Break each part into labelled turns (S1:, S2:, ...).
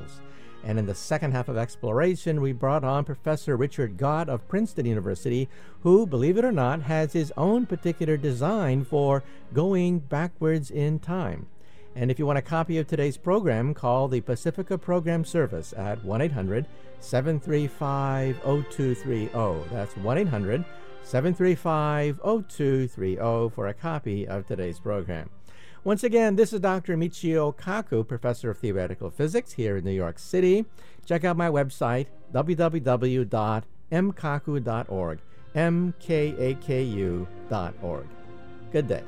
S1: animals. And in the second half of Exploration, we brought on Professor Richard Gott of Princeton University, who, believe it or not, has his own particular design for going backwards in time. And if you want a copy of today's program, call the Pacifica Program Service at 1-800-735-0230. That's 1-800-735-0230 for a copy of today's program. Once again, this is Dr. Michio Kaku, Professor of Theoretical Physics here in New York City. Check out my website, www.mkaku.org, mkaku.org. Good day.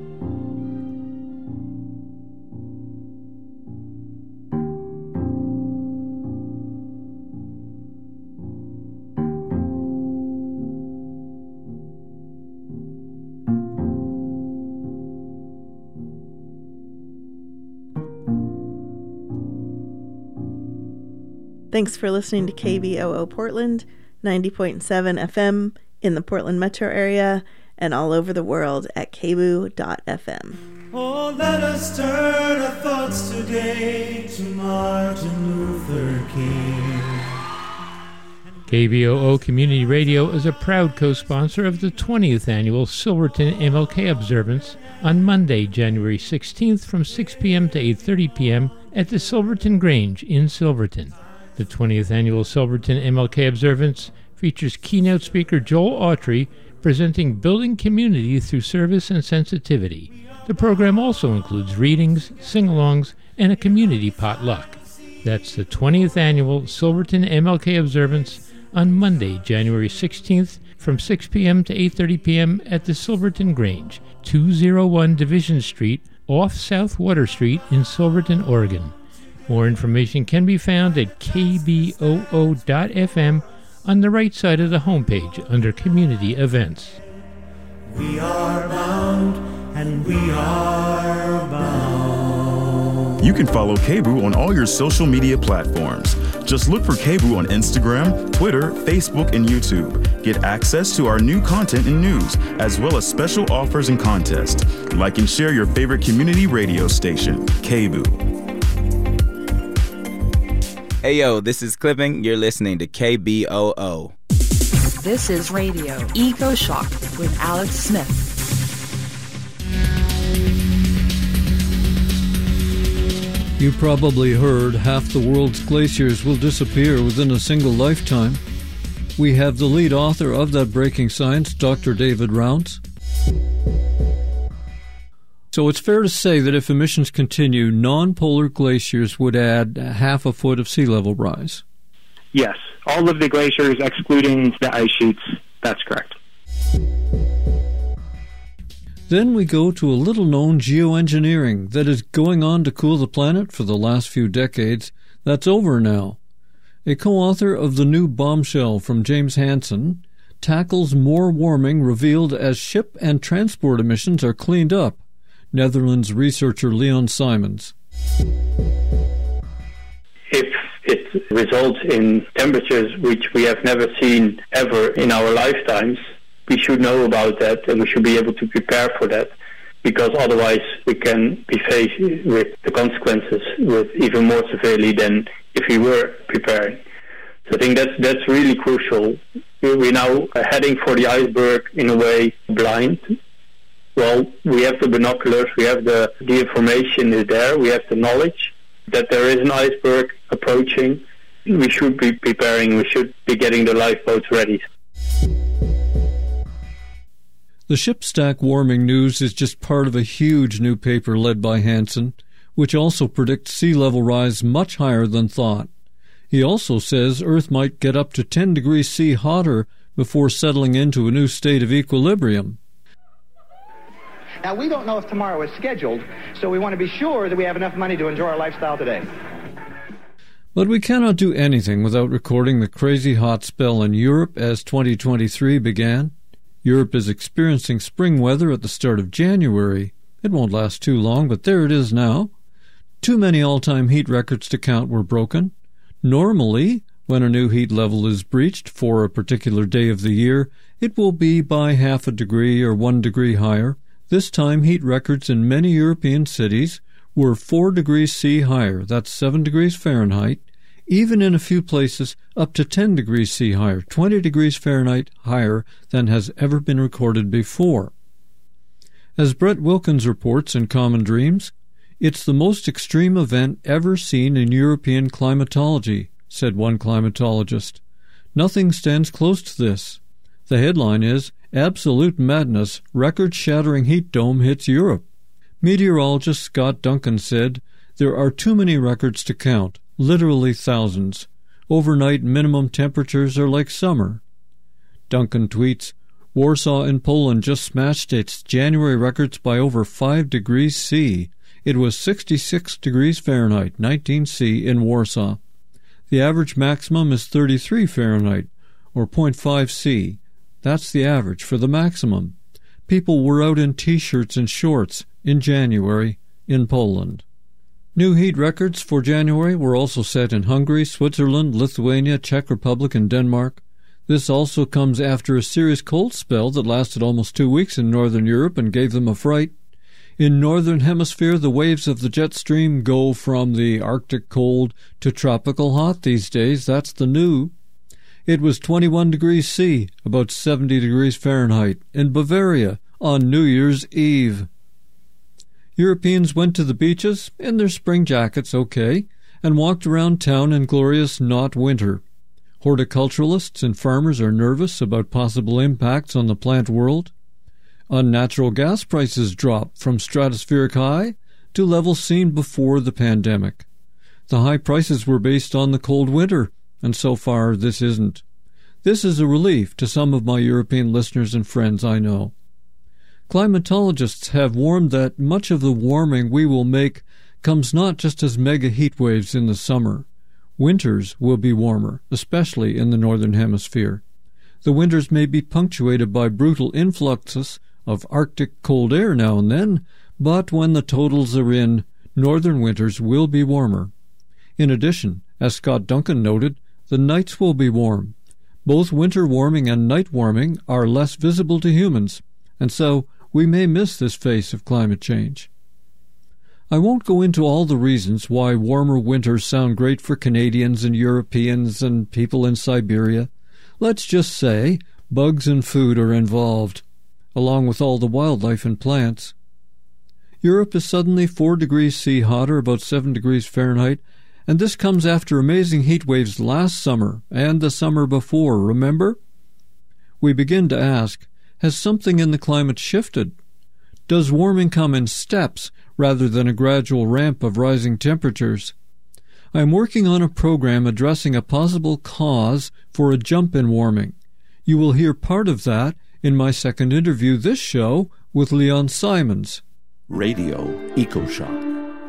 S2: Thanks for listening to KBOO Portland, 90.7 FM in the Portland metro area and all over the world at kboo.fm.
S3: Oh, let us turn our thoughts today to Martin Luther King.
S4: KBOO Community Radio is a proud co-sponsor of the 20th Annual Silverton MLK Observance on Monday, January 16th from 6 p.m. to 8:30 p.m. at the Silverton Grange in Silverton. The 20th Annual Silverton MLK Observance features keynote speaker Joel Autry presenting Building Community Through Service and Sensitivity. The program also includes readings, sing-alongs, and a community potluck. That's the 20th Annual Silverton MLK Observance on Monday, January 16th from 6 p.m. to 8:30 p.m. at the Silverton Grange, 201 Division Street, off South Water Street in Silverton, Oregon. More information can be found at kboo.fm on the right side of the homepage under Community Events.
S3: We are bound, and we are bound.
S5: You can follow KBOO on all your social media platforms. Just look for KBOO on Instagram, Twitter, Facebook, and YouTube. Get access to our new content and news, as well as special offers and contests. Like and share your favorite community radio station, KBOO.
S6: Hey yo, this is Clipping. You're listening to KBOO.
S7: This is Radio Eco Shock with Alex Smith.
S8: You probably heard half the world's glaciers will disappear within a single lifetime. We have the lead author of that breaking science, Dr. David Rounce. So it's fair to say that if emissions continue, non-polar glaciers would add half a foot of sea level rise.
S9: Yes, all of the glaciers excluding the ice sheets, that's correct.
S8: Then we go to a little-known geoengineering that is going on to cool the planet for the last few decades. That's over now. A co-author of the new bombshell from James Hansen tackles more warming revealed as ship and transport emissions are cleaned up. Netherlands researcher Leon Simons.
S10: If it results in temperatures which we have never seen ever in our lifetimes, we should know about that and we should be able to prepare for that, because otherwise we can be faced with the consequences with even more severely than if we were preparing. So I think that's really crucial. We're now heading for the iceberg in a way blind. Well, we have the binoculars, we have the information is there, we have the knowledge that there is an iceberg approaching. We should be preparing, we should be getting the lifeboats ready.
S8: The ship stack warming news is just part of a huge new paper led by Hansen, which also predicts sea level rise much higher than thought. He also says Earth might get up to 10 degrees C hotter before settling into a new state of equilibrium.
S11: Now, we don't know if tomorrow is scheduled, so we want to be sure that we have enough money to enjoy our lifestyle today.
S8: But we cannot do anything without recording the crazy hot spell in Europe as 2023 began. Europe is experiencing spring weather at the start of January. It won't last too long, but there it is now. Too many all-time heat records to count were broken. Normally, when a new heat level is breached for a particular day of the year, it will be by half a degree or 1 degree higher. This time, heat records in many European cities were 4 degrees C higher, that's 7 degrees Fahrenheit, even in a few places up to 10 degrees C higher, 20 degrees Fahrenheit higher than has ever been recorded before. As Brett Wilkins reports in Common Dreams, it's the most extreme event ever seen in European climatology, said one climatologist. Nothing stands close to this. The headline is, Absolute Madness, Record-Shattering Heat Dome Hits Europe. Meteorologist Scott Duncan said, there are too many records to count, literally thousands. Overnight minimum temperatures are like summer. Duncan tweets, Warsaw in Poland just smashed its January records by over 5 degrees C. It was 66 degrees Fahrenheit, 19 C in Warsaw. The average maximum is 33 Fahrenheit, or 0.5 C. That's the average for the maximum. People were out in T-shirts and shorts in January in Poland. New heat records for January were also set in Hungary, Switzerland, Lithuania, Czech Republic, and Denmark. This also comes after a serious cold spell that lasted almost 2 weeks in Northern Europe and gave them a fright. In Northern Hemisphere, the waves of the jet stream go from the Arctic cold to tropical hot these days. That's the new. It was 21 degrees C, about 70 degrees Fahrenheit, in Bavaria on New Year's Eve. Europeans went to the beaches in their spring jackets, okay, and walked around town in glorious not winter. Horticulturalists and farmers are nervous about possible impacts on the plant world. Unnatural gas prices dropped from stratospheric high to levels seen before the pandemic. The high prices were based on the cold winter, and so far this isn't. This is a relief to some of my European listeners and friends I know. Climatologists have warned that much of the warming we will make comes not just as mega heat waves in the summer. Winters will be warmer, especially in the Northern Hemisphere. The winters may be punctuated by brutal influxes of Arctic cold air now and then, but when the totals are in, northern winters will be warmer. In addition, as Scott Duncan noted, the nights will be warm. Both winter warming and night warming are less visible to humans, and so we may miss this phase of climate change. I won't go into all the reasons why warmer winters sound great for Canadians and Europeans and people in Siberia. Let's just say bugs and food are involved, along with all the wildlife and plants. Europe is suddenly 4 degrees C hotter, about 7 degrees Fahrenheit, and this comes after amazing heat waves last summer and the summer before, remember? We begin to ask, has something in the climate shifted? Does warming come in steps rather than a gradual ramp of rising temperatures? I am working on a program addressing a possible cause for a jump in warming. You will hear part of that in my second interview this show with Leon Simons.
S12: Radio EcoShock.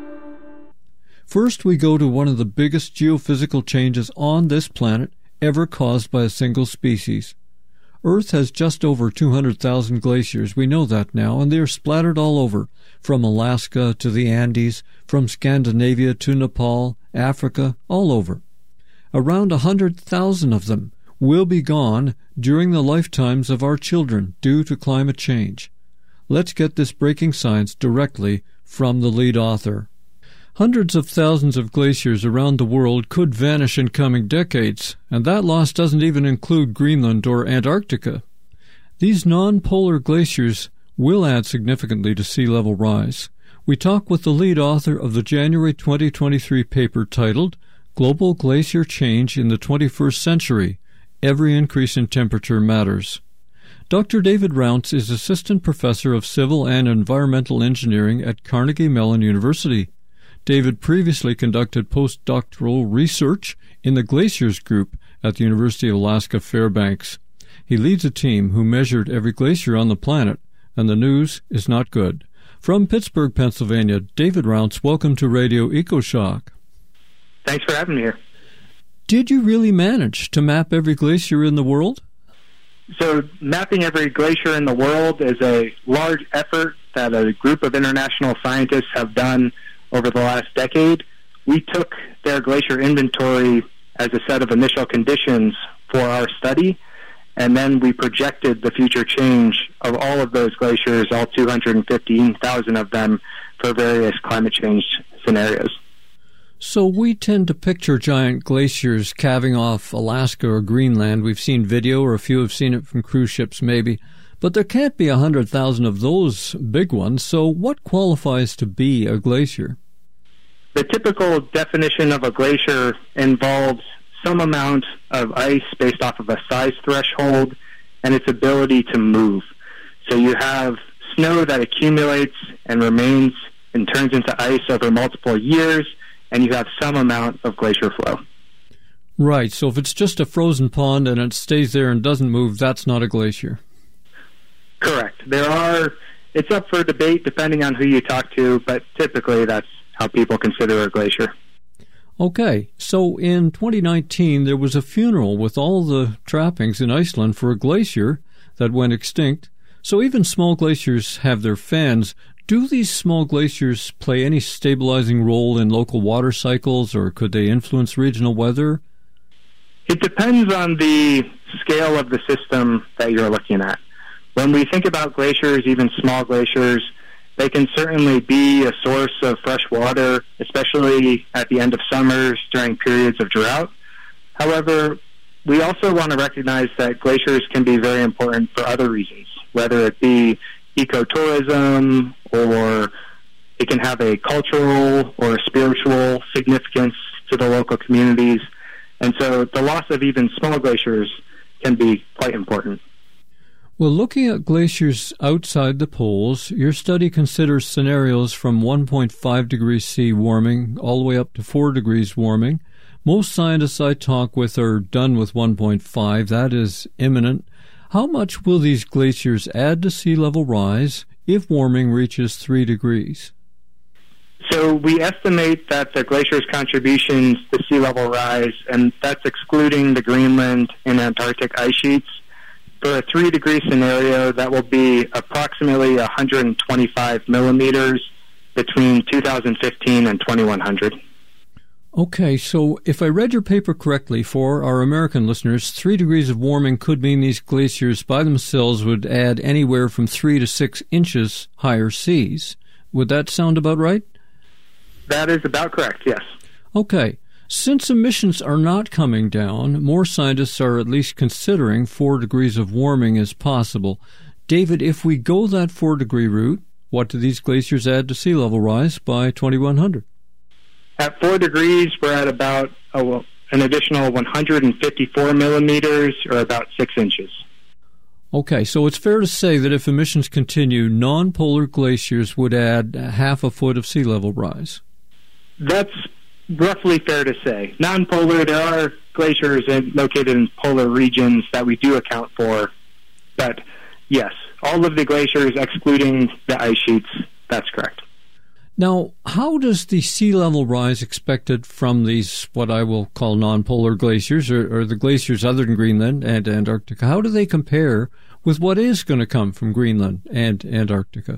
S8: First, we go to one of the biggest geophysical changes on this planet ever caused by a single species. Earth has just over 200,000 glaciers. We know that now, and they are splattered all over, from Alaska to the Andes, from Scandinavia to Nepal, Africa, all over. Around 100,000 of them will be gone during the lifetimes of our children due to climate change. Let's get this breaking science directly from the lead author. Hundreds of thousands of glaciers around the world could vanish in coming decades, and that loss doesn't even include Greenland or Antarctica. These non-polar glaciers will add significantly to sea level rise. We talk with the lead author of the January 2023 paper titled Global Glacier Change in the 21st Century. Every increase in temperature matters. Dr. David Rounce is Assistant Professor of Civil and Environmental Engineering at Carnegie Mellon University. David previously conducted postdoctoral research in the Glaciers Group at the University of Alaska Fairbanks. He leads a team who measured every glacier on the planet, and the news is not good. From Pittsburgh, Pennsylvania, David Rounce, welcome to Radio EcoShock.
S9: Thanks for having me here.
S8: Did you really manage to map every glacier in the world?
S9: So mapping every glacier in the world is a large effort that a group of international scientists have done over the last decade. We took their glacier inventory as a set of initial conditions for our study, and then we projected the future change of all of those glaciers, all 215,000 of them, for various climate change scenarios.
S8: So we tend to picture giant glaciers calving off Alaska or Greenland. We've seen video, or a few have seen it from cruise ships maybe. But there can't be 100,000 of those big ones. So what qualifies to be a glacier?
S9: The typical definition of a glacier involves some amount of ice based off of a size threshold and its ability to move. So you have snow that accumulates and remains and turns into ice over multiple years, and you have some amount of glacier flow.
S8: Right, so if it's just a frozen pond and it stays there and doesn't move, that's not a glacier.
S9: Correct. It's up for debate depending on who you talk to, but typically that's how people consider a glacier.
S8: Okay, so in 2019 there was a funeral with all the trappings in Iceland for a glacier that went extinct. So even small glaciers have their fans. Do these small glaciers play any stabilizing role in local water cycles, or could they influence regional weather?
S9: It depends on the scale of the system that you're looking at. When we think about glaciers, even small glaciers, they can certainly be a source of fresh water, especially at the end of summers during periods of drought. However, we also want to recognize that glaciers can be very important for other reasons, whether it be ecotourism, or it can have a cultural or spiritual significance to the local communities. And so the loss of even small glaciers can be quite important.
S8: Well, looking at glaciers outside the poles, your study considers scenarios from 1.5 degrees C warming all the way up to 4 degrees warming. Most scientists I talk with are done with 1.5. That is imminent. How much will these glaciers add to sea level rise if warming reaches 3 degrees?
S9: So we estimate that the glacier's contributions to sea level rise, and that's excluding the Greenland and Antarctic ice sheets, for a 3-degree scenario, that will be approximately 125 millimeters between 2015 and 2100.
S8: Okay, so if I read your paper correctly, for our American listeners, 3 degrees of warming could mean these glaciers by themselves would add anywhere from 3 to 6 inches higher seas. Would that sound about right?
S9: That is about correct, yes.
S8: Okay. Since emissions are not coming down, more scientists are at least considering 4 degrees of warming as possible. David, if we go that 4-degree route, what do these glaciers add to sea level rise by 2100?
S9: At 4 degrees, we're at about an additional 154 millimeters, or about 6 inches.
S8: Okay, so it's fair to say that if emissions continue, non-polar glaciers would add half a foot of sea level rise.
S9: That's roughly fair to say. Non-polar, there are glaciers located in polar regions that we do account for, but yes, all of the glaciers excluding the ice sheets, that's correct.
S8: Now, how does the sea level rise expected from these, what I will call non-polar glaciers, or the glaciers other than Greenland and Antarctica, how do they compare with what is going to come from Greenland and Antarctica?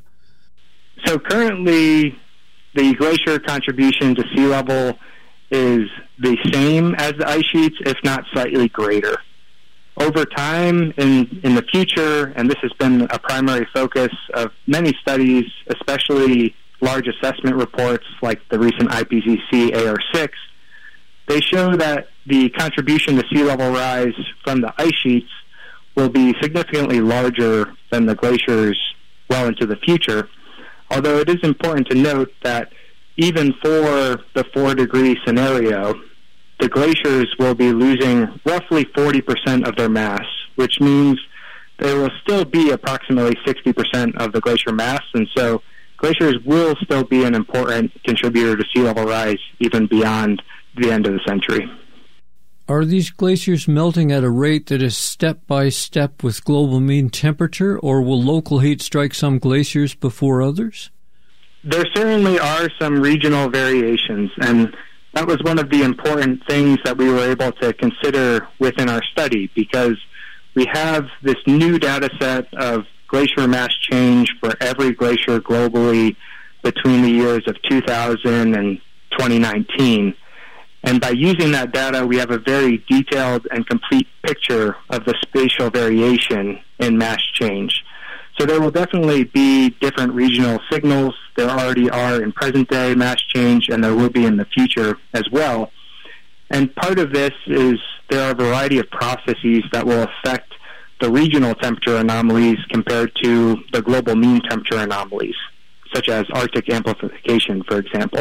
S9: So currently, the glacier contribution to sea level is the same as the ice sheets, if not slightly greater. Over time, in the future, and this has been a primary focus of many studies, especially large assessment reports like the recent IPCC AR6, they show that the contribution to sea level rise from the ice sheets will be significantly larger than the glaciers well into the future. Although it is important to note that even for the 4-degree scenario, the glaciers will be losing roughly 40% of their mass, which means there will still be approximately 60% of the glacier mass, and so glaciers will still be an important contributor to sea level rise even beyond the end of the century.
S8: Are these glaciers melting at a rate that is step-by-step with global mean temperature, or will local heat strike some glaciers before others?
S9: There certainly are some regional variations, and that was one of the important things that we were able to consider within our study, because we have this new data set of glacier mass change for every glacier globally between the years of 2000 and 2019. And by using that data, we have a very detailed and complete picture of the spatial variation in mass change. So there will definitely be different regional signals. There already are in present-day mass change, and there will be in the future as well. And part of this is there are a variety of processes that will affect the regional temperature anomalies compared to the global mean temperature anomalies, such as Arctic amplification, for example.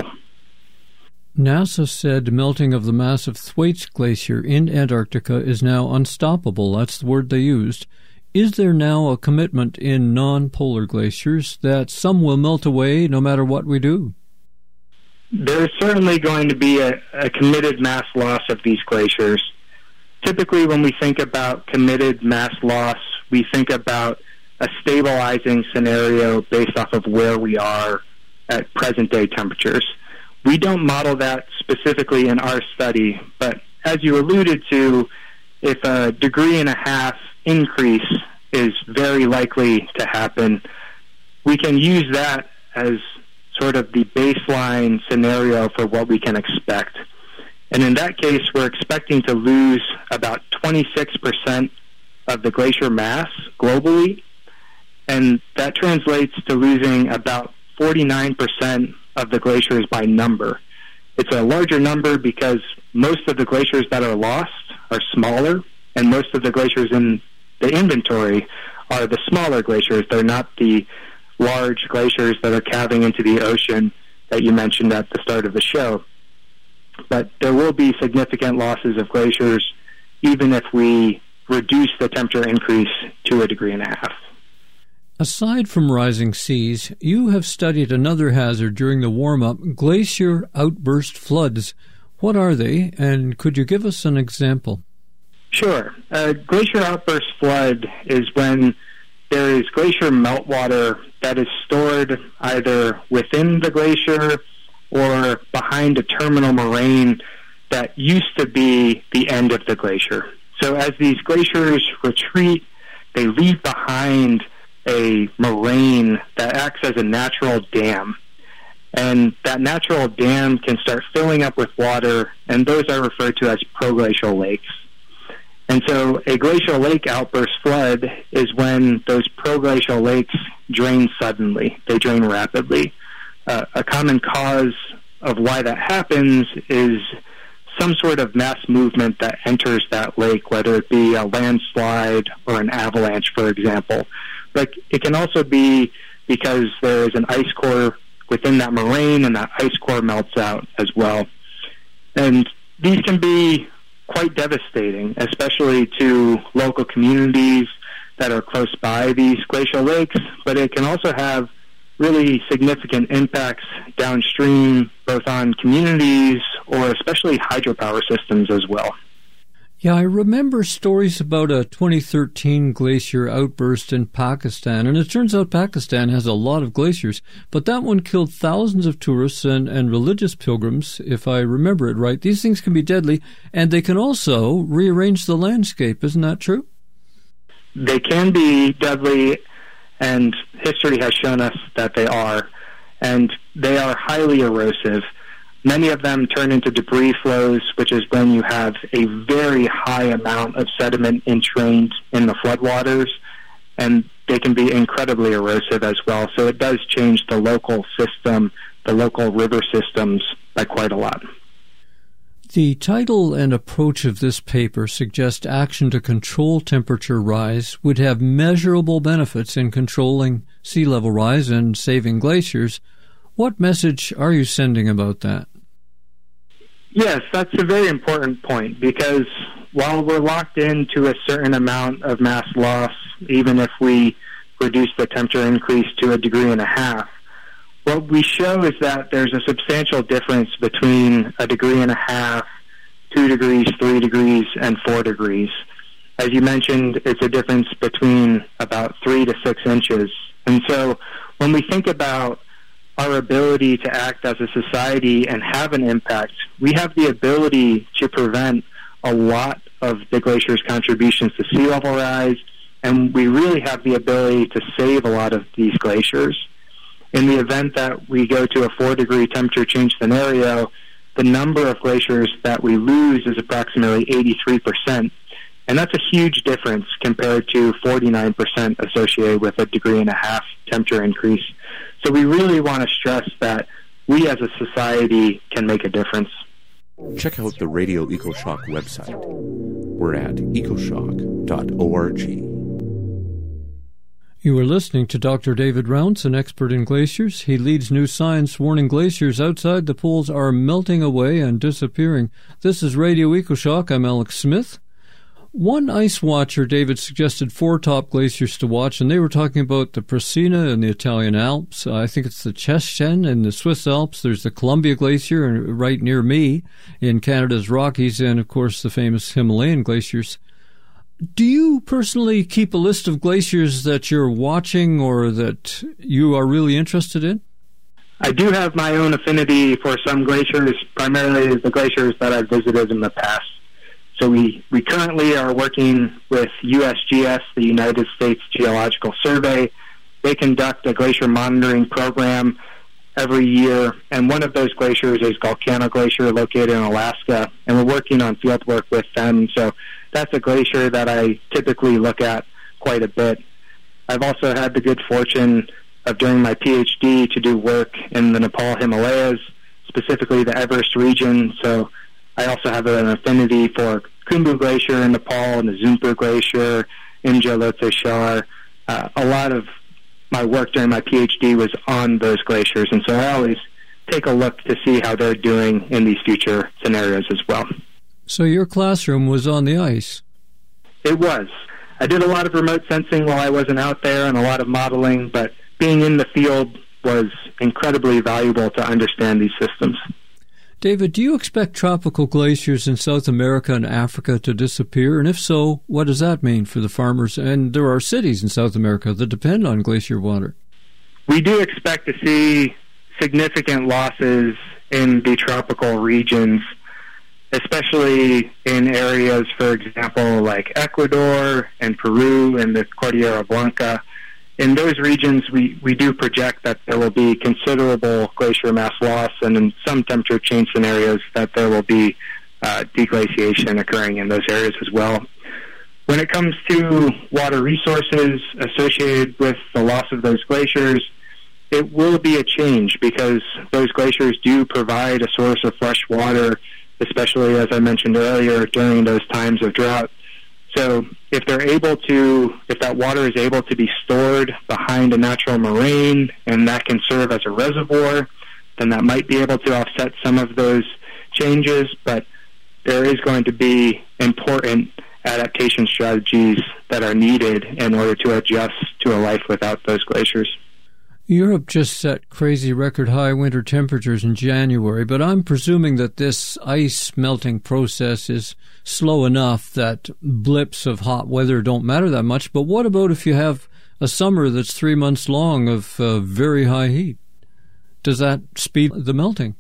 S8: NASA said melting of the massive Thwaites Glacier in Antarctica is now unstoppable. That's the word they used. Is there now a commitment in non-polar glaciers that some will melt away no matter what we do?
S9: There's certainly going to be a committed mass loss of these glaciers. Typically, when we think about committed mass loss, we think about a stabilizing scenario based off of where we are at present-day temperatures. We don't model that specifically in our study, but as you alluded to, if 1.5 degrees increase is very likely to happen, we can use that as sort of the baseline scenario for what we can expect. And in that case, we're expecting to lose about 26% of the glacier mass globally, and that translates to losing about 49% of the glaciers by number. It's a larger number because most of the glaciers that are lost are smaller, and most of the glaciers in the inventory are the smaller glaciers. They're not the large glaciers that are calving into the ocean that you mentioned at the start of the show. But there will be significant losses of glaciers even if we reduce the temperature increase to 1.5 degrees.
S8: Aside from rising seas, you have studied another hazard during the warm-up, glacier outburst floods. What are they, and could you give us an example?
S9: Sure. A glacier outburst flood is when there is glacier meltwater that is stored either within the glacier or behind a terminal moraine that used to be the end of the glacier. So as these glaciers retreat, they leave behind a moraine that acts as a natural dam. And that natural dam can start filling up with water, and those are referred to as proglacial lakes. And so a glacial lake outburst flood is when those proglacial lakes drain suddenly. They drain rapidly. A common cause of why that happens is some sort of mass movement that enters that lake, whether it be a landslide or an avalanche, for example. But it can also be because there is an ice core within that moraine, and that ice core melts out as well. And these can be quite devastating, especially to local communities that are close by these glacial lakes, but it can also have really significant impacts downstream, both on communities or especially hydropower systems as well.
S8: Yeah, I remember stories about a 2013 glacier outburst in Pakistan, and it turns out Pakistan has a lot of glaciers, but that one killed thousands of tourists and religious pilgrims, if I remember it right. These things can be deadly, and they can also rearrange the landscape. Isn't that true?
S9: They can be deadly, and history has shown us that they are, and they are highly erosive. Many of them turn into debris flows, which is when you have a very high amount of sediment entrained in the floodwaters, and they can be incredibly erosive as well. So it does change the local system, the local river systems, by quite a lot.
S8: The title and approach of this paper suggest action to control temperature rise would have measurable benefits in controlling sea level rise and saving glaciers. What message are you sending about that?
S9: Yes, that's a very important point, because while we're locked into a certain amount of mass loss, even if we reduce the temperature increase to 1.5 degrees, what we show is that there's a substantial difference between 1.5 degrees, 2 degrees, 3 degrees, and 4 degrees. As you mentioned, it's a difference between about 3 to 6 inches. And so when we think about our ability to act as a society and have an impact, we have the ability to prevent a lot of the glacier's contributions to sea level rise, and we really have the ability to save a lot of these glaciers. In the event that we go to a 4 degree temperature change scenario, the number of glaciers that we lose is approximately 83%. And that's a huge difference compared to 49% associated with a 1.5 degree temperature increase. So we really want to stress that we as a society can make a difference.
S12: Check out the Radio EcoShock website. We're at ecoshock.org.
S8: You are listening to Dr. David Rounce, an expert in glaciers. He leads New Science, warning glaciers outside the poles are melting away and disappearing. This is Radio EcoShock. I'm Alex Smith. One ice watcher, David, suggested 4 top glaciers to watch, and they were talking about the Prasina in the Italian Alps. I think it's the Chesjen in the Swiss Alps. There's the Columbia Glacier right near me in Canada's Rockies, and, of course, the famous Himalayan glaciers. Do you personally keep a list of glaciers that you're watching or that you are really interested in?
S9: I do have my own affinity for some glaciers, primarily the glaciers that I've visited in the past. So we currently are working with USGS, the United States Geological Survey. They conduct a glacier monitoring program every year, and one of those glaciers is Galcano Glacier located in Alaska, and we're working on field work with them. So that's a glacier that I typically look at quite a bit. I've also had the good fortune of, during my PhD, to do work in the Nepal Himalayas, specifically the Everest region. So I also have an affinity for Khumbu Glacier in Nepal and the Zunpur Glacier, Imja Lhotse Shar. A lot of my work during my PhD was on those glaciers, and so I always take a look to see how they're doing in these future scenarios as well.
S8: So your classroom was on the ice?
S9: It was. I did a lot of remote sensing while I wasn't out there and a lot of modeling, but being in the field was incredibly valuable to understand these systems.
S8: David, do you expect tropical glaciers in South America and Africa to disappear? And if so, what does that mean for the farmers? And there are cities in South America that depend on glacier water.
S9: We do expect to see significant losses in the tropical regions, especially in areas, for example, like Ecuador and Peru and the Cordillera Blanca. In those regions, we do project that there will be considerable glacier mass loss, and in some temperature change scenarios that there will be deglaciation occurring in those areas as well. When it comes to water resources associated with the loss of those glaciers, it will be a change because those glaciers do provide a source of fresh water, especially, as I mentioned earlier, during those times of drought. So if that water is able to be stored behind a natural moraine and that can serve as a reservoir, then that might be able to offset some of those changes, but there is going to be important adaptation strategies that are needed in order to adjust to a life without those glaciers.
S8: Europe just set crazy record-high winter temperatures in January, but I'm presuming that this ice melting process is slow enough that blips of hot weather don't matter that much. But what about if you have a summer that's 3 months long of very high heat? Does that speed the melting?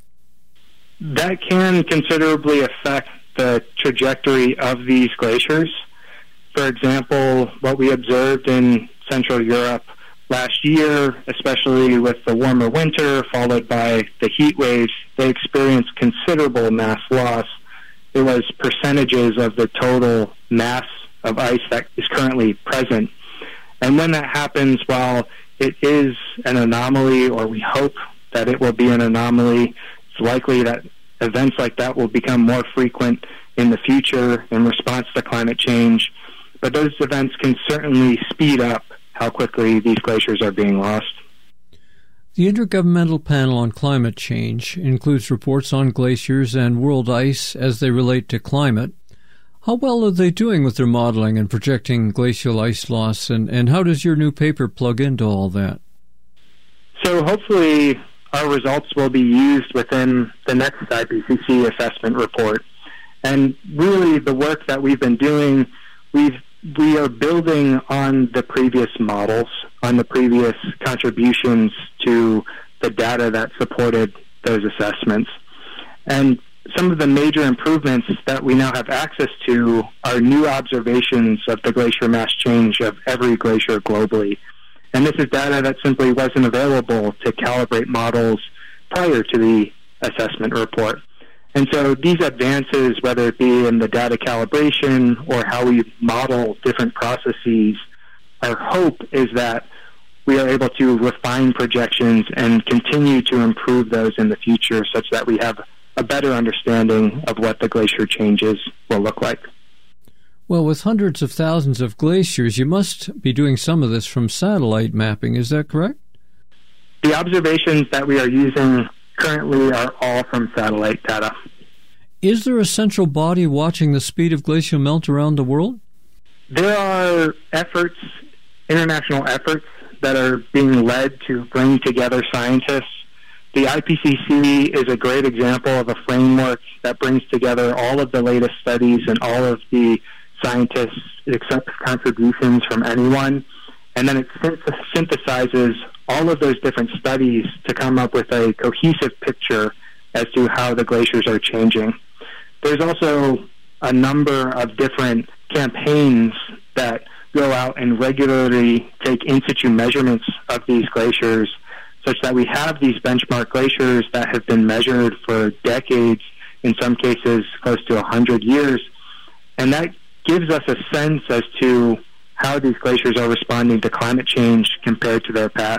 S9: That can considerably affect the trajectory of these glaciers. For example, what we observed in Central Europe last year, especially with the warmer winter followed by the heat waves, they experienced considerable mass loss. It was percentages of the total mass of ice that is currently present. And when that happens, while it is an anomaly, or we hope that it will be an anomaly, it's likely that events like that will become more frequent in the future in response to climate change. But those events can certainly speed up how quickly these glaciers are being lost.
S8: The Intergovernmental Panel on Climate Change includes reports on glaciers and world ice as they relate to climate. How well are they doing with their modeling and projecting glacial ice loss, and how does your new paper plug into all that?
S9: So hopefully our results will be used within the next IPCC assessment report. And really the work that we've been doing, we are building on the previous models, on the previous contributions to the data that supported those assessments. And some of the major improvements that we now have access to are new observations of the glacier mass change of every glacier globally. And this is data that simply wasn't available to calibrate models prior to the assessment report. And so these advances, whether it be in the data calibration or how we model different processes, our hope is that we are able to refine projections and continue to improve those in the future such that we have a better understanding of what the glacier changes will look like.
S8: Well, with hundreds of thousands of glaciers, you must be doing some of this from satellite mapping. Is that correct?
S9: The observations that we are using currently are all from satellite data.
S8: Is there a central body watching the speed of glacial melt around the world?
S9: There are efforts, international efforts, that are being led to bring together scientists. The IPCC is a great example of a framework that brings together all of the latest studies and all of the scientists, accepts contributions from anyone, and then it synthesizes all of those different studies to come up with a cohesive picture as to how the glaciers are changing. There's also a number of different campaigns that go out and regularly take in-situ measurements of these glaciers such that we have these benchmark glaciers that have been measured for decades, in some cases close to 100 years, and that gives us a sense as to how these glaciers are responding to climate change compared to their past.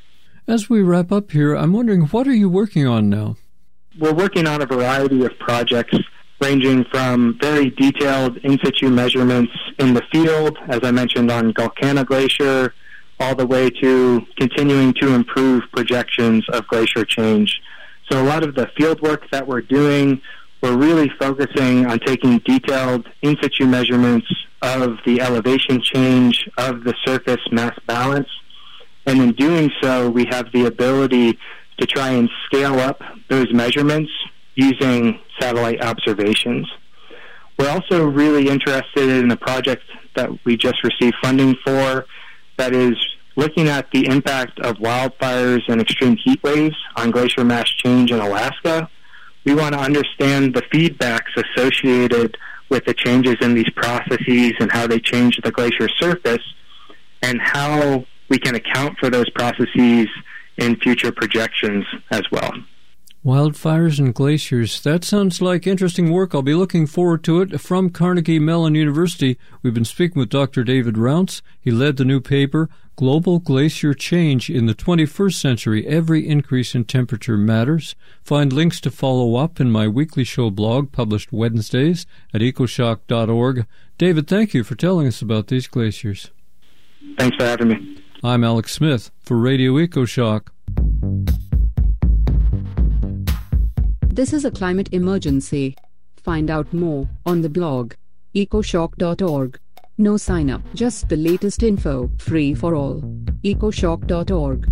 S8: As we wrap up here, I'm wondering, what are you working on now?
S9: We're working on a variety of projects ranging from very detailed in-situ measurements in the field, as I mentioned on Gulkana Glacier, all the way to continuing to improve projections of glacier change. So a lot of the field work that we're doing, we're really focusing on taking detailed in-situ measurements of the elevation change of the surface mass balance. And in doing so, we have the ability to try and scale up those measurements using satellite observations. We're also really interested in a project that we just received funding for that is looking at the impact of wildfires and extreme heat waves on glacier mass change in Alaska. We want to understand the feedbacks associated with the changes in these processes and how they change the glacier surface, and how we can account for those processes in future projections as well.
S8: Wildfires and glaciers. That sounds like interesting work. I'll be looking forward to it. From Carnegie Mellon University, we've been speaking with Dr. David Rounce. He led the new paper, Global Glacier Change in the 21st Century. Every increase in temperature matters. Find links to follow up in my weekly show blog, published Wednesdays at ecoshock.org. David, thank you for telling us about these glaciers.
S9: Thanks for having me.
S8: I'm Alex Smith for Radio EcoShock.
S13: This is a climate emergency. Find out more on the blog, ecoshock.org. No sign up, just the latest info, free for all. ecoshock.org.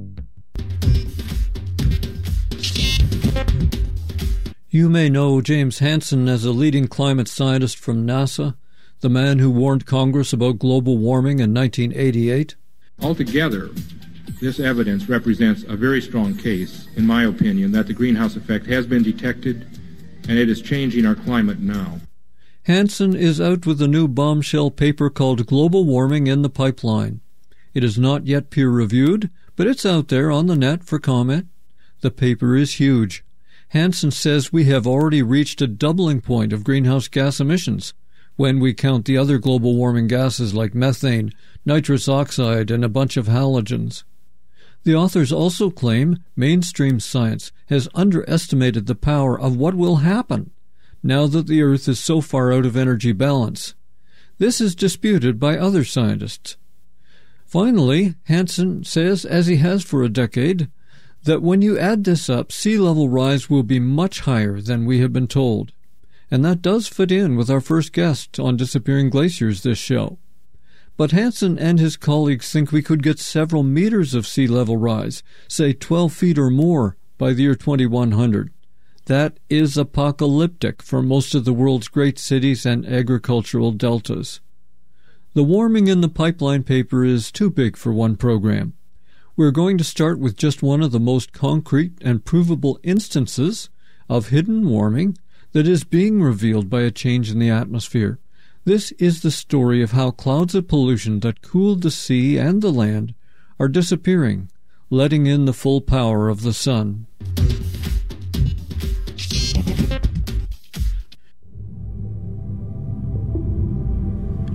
S8: You may know James Hansen as a leading climate scientist from NASA, the man who warned Congress about global warming in 1988.
S14: Altogether, this evidence represents a very strong case, in my opinion, that the greenhouse effect has been detected and it is changing our climate now.
S8: Hansen is out with a new bombshell paper called Global Warming in the Pipeline. It is not yet peer-reviewed, but it's out there on the net for comment. The paper is huge. Hansen says we have already reached a doubling point of greenhouse gas emissions when we count the other global warming gases like methane, nitrous oxide, and a bunch of halogens. The authors also claim mainstream science has underestimated the power of what will happen now that the Earth is so far out of energy balance. This is disputed by other scientists. Finally, Hansen says, as he has for a decade, that when you add this up, sea level rise will be much higher than we have been told. And that does fit in with our first guest on Disappearing Glaciers this show. But Hansen and his colleagues think we could get several meters of sea level rise, say 12 feet or more, by the year 2100. That is apocalyptic for most of the world's great cities and agricultural deltas. The Warming in the Pipeline paper is too big for one program. We're going to start with just one of the most concrete and provable instances of hidden warming that is being revealed by a change in the atmosphere. This is the story of how clouds of pollution that cooled the sea and the land are disappearing, letting in the full power of the sun.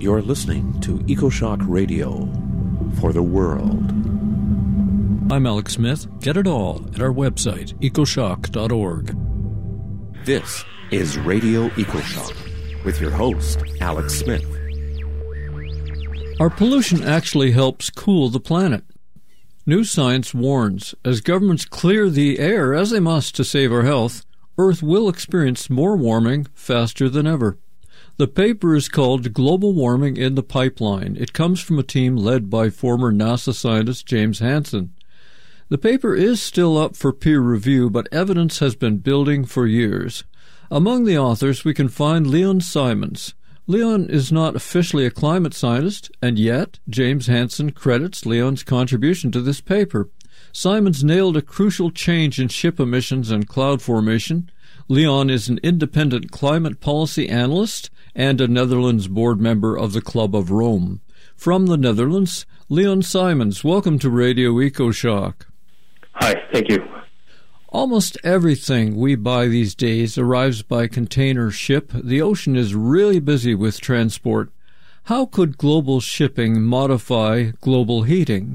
S12: You're listening to EcoShock Radio for the world.
S8: I'm Alex Smith. Get it all at our website, ecoshock.org.
S12: This is Radio EcoShock with your host, Alex Smith.
S8: Our pollution actually helps cool the planet. New science warns, as governments clear the air, as they must to save our health, Earth will experience more warming faster than ever. The paper is called Global Warming in the Pipeline. It comes from a team led by former NASA scientist James Hansen. The paper is still up for peer review, but evidence has been building for years. Among the authors, we can find Leon Simons. Leon is not officially a climate scientist, and yet James Hansen credits Leon's contribution to this paper. Simons nailed a crucial change in ship emissions and cloud formation. Leon is an independent climate policy analyst and a Netherlands board member of the Club of Rome. From the Netherlands, Leon Simons, welcome to Radio EcoShock.
S10: Hi, thank you.
S8: Almost everything we buy these days arrives by container ship. The ocean is really busy with transport. How could global shipping modify global heating?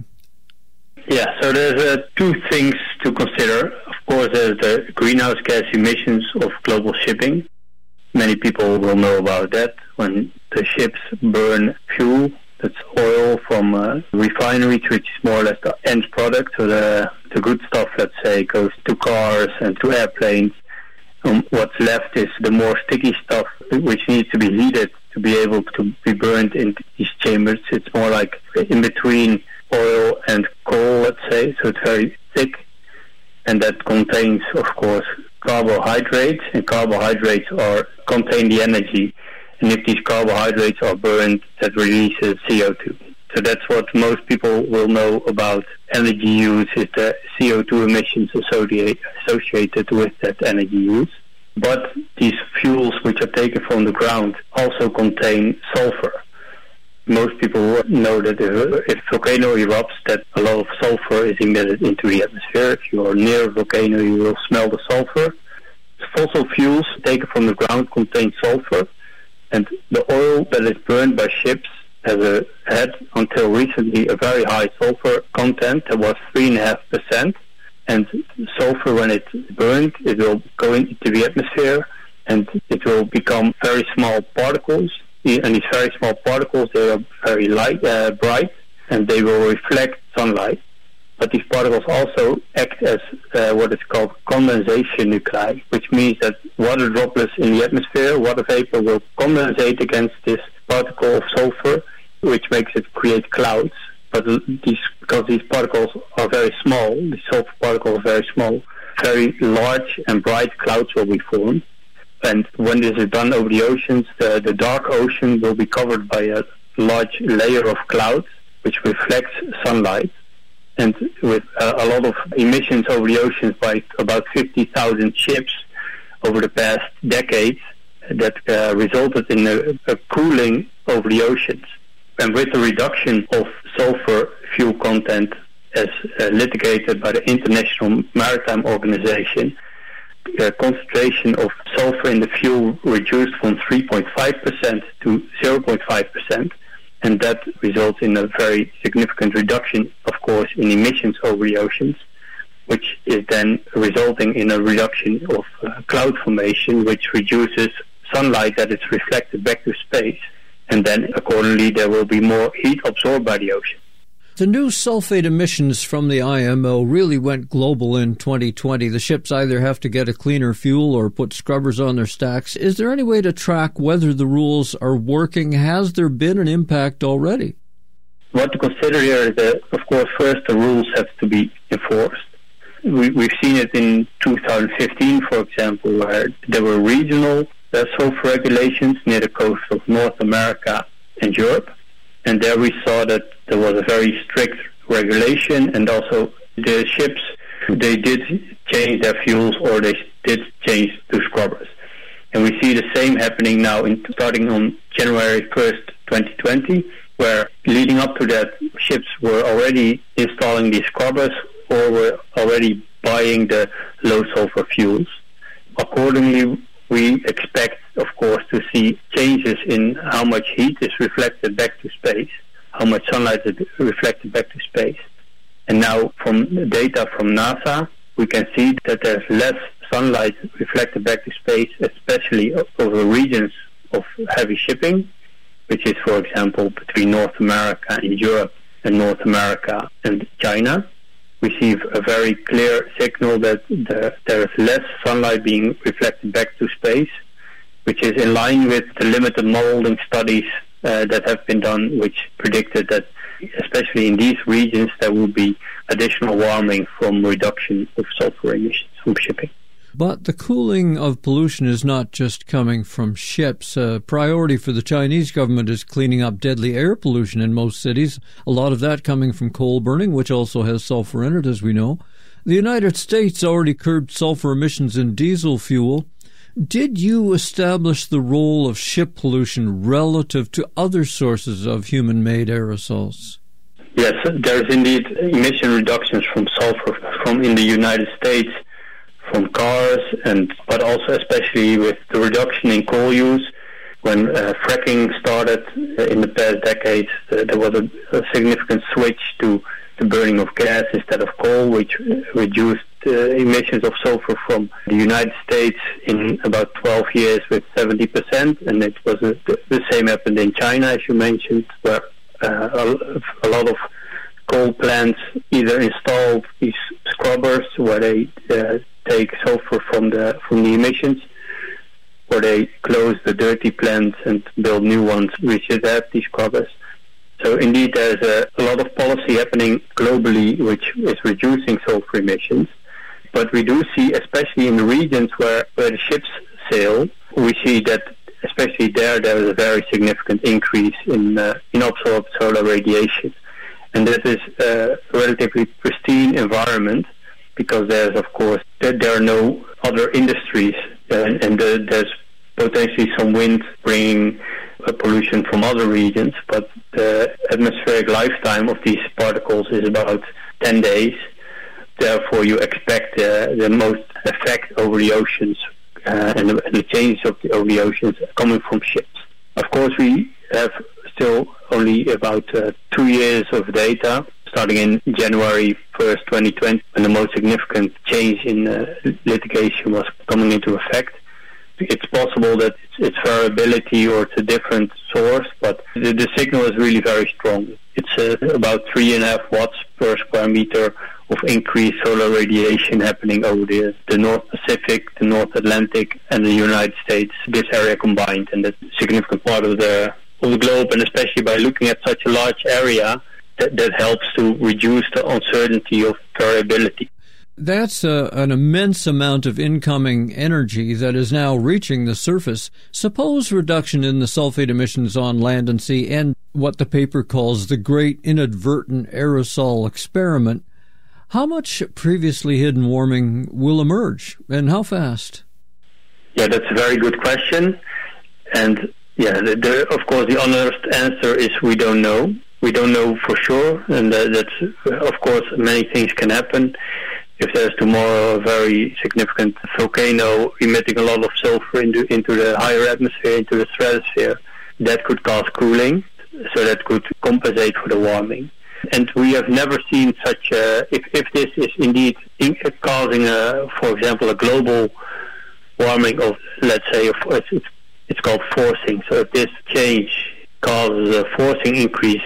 S10: Yeah, so there's two things to consider. Of course, there's the greenhouse gas emissions of global shipping. Many people will know about that. When the ships burn fuel, that's oil from refineries, which is more or less the end product. So the good stuff, let's say, goes to cars and to airplanes. What's left is the more sticky stuff, which needs to be heated to be able to be burned in these chambers. It's more like in between oil and coal, let's say. So it's very thick. And that contains, of course, carbohydrates. And carbohydrates contain the energy. And if these carbohydrates are burned, that releases CO2. So that's what most people will know about energy use, is the CO2 emissions associated with that energy use. But these fuels which are taken from the ground also contain sulfur. Most people know that if a volcano erupts, that a lot of sulfur is emitted into the atmosphere. If you are near a volcano, you will smell the sulfur. Fossil fuels taken from the ground contain sulfur. And the oil that is burned by ships had until recently a very high sulfur content that was 3.5%. And sulfur, when it's burned, it will go into the atmosphere and it will become very small particles. And these very small particles, they are very bright, and they will reflect sunlight. But these particles also act as what is called condensation nuclei, which means that water droplets in the atmosphere, water vapor, will condensate against this particle of sulfur, which makes it create clouds. But because these particles are very small, the sulfur particles are very small, very large and bright clouds will be formed. And when this is done over the oceans, the dark ocean will be covered by a large layer of clouds, which reflects sunlight. And with a lot of emissions over the oceans by about 50,000 ships over the past decades, that resulted in a cooling over the oceans. And with the reduction of sulfur fuel content as litigated by the International Maritime Organization, the concentration of sulfur in the fuel reduced from 3.5% to 0.5%. And that results in a very significant reduction, of course, in emissions over the oceans, which is then resulting in a reduction of cloud formation, which reduces sunlight that is reflected back to space. And then, accordingly, there will be more heat absorbed by the ocean.
S8: The new sulfate emissions from the IMO really went global in 2020. The ships either have to get a cleaner fuel or put scrubbers on their stacks. Is there any way to track whether the rules are working? Has there been an impact already?
S10: What to consider here is that, of course, first the rules have to be enforced. We've seen it in 2015, for example, where there were regional sulfur regulations near the coast of North America and Europe. And there we saw that there was a very strict regulation, and also the ships, they did change their fuels or they did change to scrubbers. And we see the same happening now starting on January 1st, 2020, where leading up to that, ships were already installing these scrubbers or were already buying the low sulfur fuels. Accordingly, we expect, of course, to see changes in how much heat is reflected back to space, how much sunlight is reflected back to space. And now from data from NASA, we can see that there's less sunlight reflected back to space, especially over regions of heavy shipping, which is, for example, between North America and Europe and North America and China. We see a very clear signal that there is less sunlight being reflected back to space, which is in line with the limited modeling studies that have been done, which predicted that especially in these regions there will be additional warming from reduction of sulfur emissions from shipping.
S8: But the cooling of pollution is not just coming from ships. A priority for the Chinese government is cleaning up deadly air pollution in most cities, a lot of that coming from coal burning, which also has sulfur in it, as we know. The United States already curbed sulfur emissions in diesel fuel. Did you establish the role of ship pollution relative to other sources of human-made aerosols?
S10: Yes, there is indeed emission reductions from sulfur from in the United States, from cars, but also especially with the reduction in coal use. When fracking started in the past decades, there was a significant switch to the burning of gas instead of coal, which reduced emissions of sulfur from the United States in about 12 years with 70%, and it was the same happened in China, as you mentioned, where a lot of coal plants either installed these scrubbers where they take sulfur from the emissions, or they close the dirty plants and build new ones which have these scrubbers. So indeed there's a lot of policy happening globally which is reducing sulfur emissions. But we do see, especially in the regions where the ships sail, we see that especially there is a very significant increase in absorbed solar radiation. And this is a relatively pristine environment because there's, of course, there are no other industries and there's potentially some wind bringing pollution from other regions, but the atmospheric lifetime of these particles is about 10 days. Therefore, you expect the most effect over the oceans and the changes over the oceans coming from ships. Of course, we have still only about 2 years of data, starting in January 1st, 2020, when the most significant change in litigation was coming into effect. It's possible that it's variability or it's a different source, but the signal is really very strong. It's about 3.5 watts per square meter of increased solar radiation happening over the North Pacific, the North Atlantic, and the United States, this area combined, and that's a significant part of the globe, and especially by looking at such a large area, that helps to reduce the uncertainty of variability.
S8: That's an immense amount of incoming energy that is now reaching the surface. Suppose reduction in the sulfate emissions on land and sea and what the paper calls the Great Inadvertent Aerosol Experiment. How much previously hidden warming will emerge, and how fast?
S10: Yeah, that's a very good question. And yeah, of course, the honest answer is we don't know. We don't know for sure, and that's, of course, many things can happen. If there's tomorrow a very significant volcano emitting a lot of sulfur into the higher atmosphere, into the stratosphere, that could cause cooling, so that could compensate for the warming. And we have never seen such if this is indeed causing, for example, a global warming of, let's say, it's called forcing. So if this change causes a forcing increase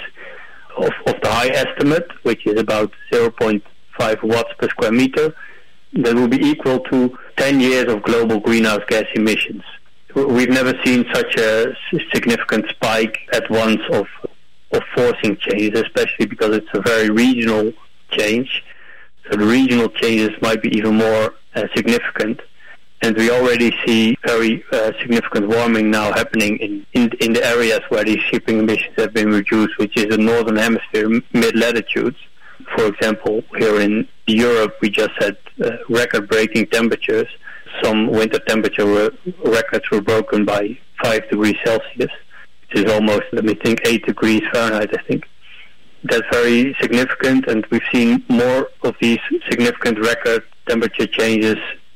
S10: of the high estimate, which is about 0.5 watts per square meter, that will be equal to 10 years of global greenhouse gas emissions. We've never seen such a significant spike at once of forcing changes, especially because it's a very regional change. So the regional changes might be even more significant. And we already see very significant warming now happening in the areas where these shipping emissions have been reduced, which is the northern hemisphere mid-latitudes. For example, here in Europe, we just had record-breaking temperatures. Some winter temperature records were broken by 5 degrees Celsius, which is almost, 8 degrees Fahrenheit, I think. That's very significant, and we've seen more of these significant record temperature changes